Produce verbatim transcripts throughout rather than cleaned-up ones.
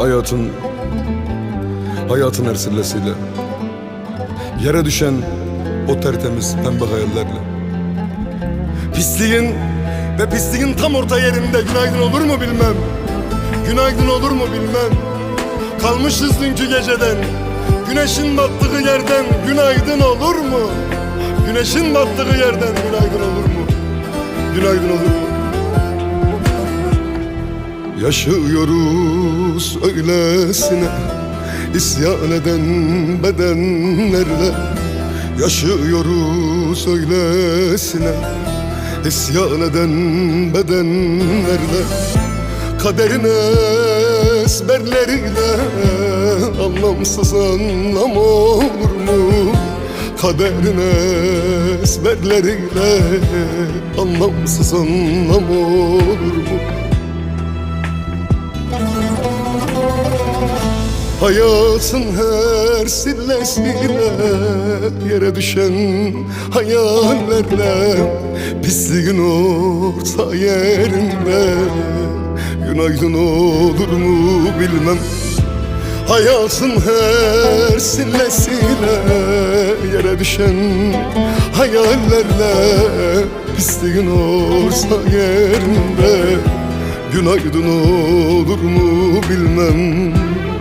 Hayatın, hayatın her sillesiyle, yere düşen o tertemiz pembe hayallerle. Pisliğin ve pisliğin tam orta yerinde günaydın olur mu bilmem. Günaydın olur mu bilmem. Kalmışız dünkü geceden, güneşin battığı yerden günaydın olur mu? Güneşin battığı yerden günaydın olur mu? Günaydın olur mu? Yaşıyoruz öylesine isyan eden bedenlerle. Yaşıyoruz öylesine isyan eden bedenlerle. Kaderin ezberleriyle anlamsız anlam olur mu? Kaderin ezberleriyle anlamsız anlam olur mu? Hayatın her sillesiyle, yere düşen hayallerle. Pisliğin orta yerinde günaydın olur mu bilmem. Hayatın her sillesiyle, yere düşen hayallerle. Pisliğin orta yerinde günaydın olur mu bilmem.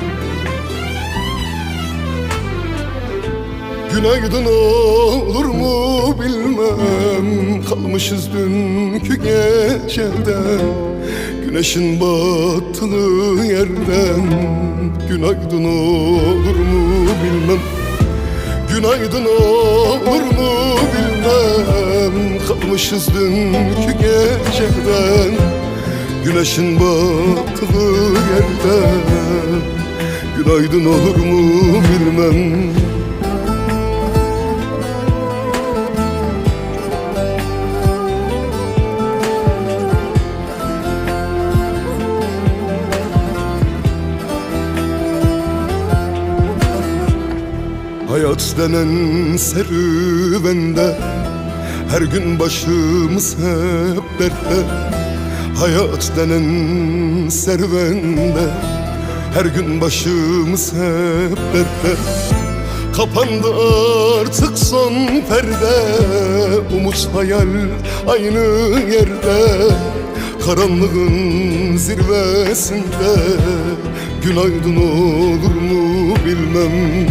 Günaydın olur mu bilmem. Kalmışız dünkü geceden, güneşin battığı yerden. Günaydın olur mu bilmem. Günaydın olur mu bilmem. Kalmışız dünkü geceden, güneşin battığı yerden. Günaydın olur mu bilmem. Hayat denen serüvende her gün başımız hep dertte. Hayat denen serüvende her gün başımız hep dertte. Kapandı artık son perde, umut hayal aynı yerde. Karanlığın zirvesinde günaydın olur mu bilmem.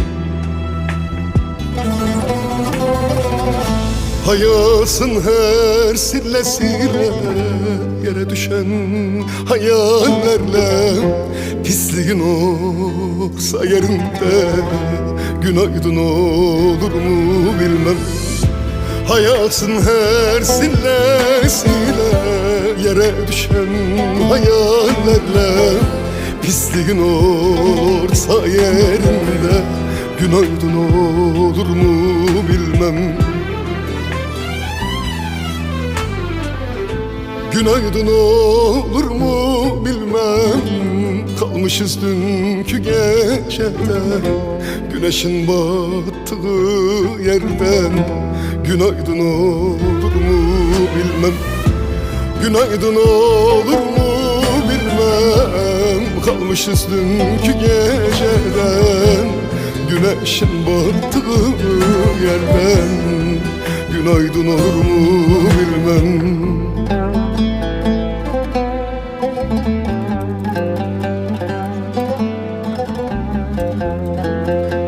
Hayatın her sillesiyle, yere düşen hayallerle. Pisliğin olsa yerinde günaydın olur mu bilmem. Hayatın her sillesiyle, yere düşen hayallerle. Pisliğin olsa yerinde günaydın olur mu bilmem. Günaydın olur mu bilmem. Kalmışız dünkü geceden, güneşin battığı yerden. Günaydın olur mu bilmem. Günaydın olur mu bilmem. Kalmışız dünkü geceden, güneşin battığı yerden. Günaydın olur mu bilmem. Thank you.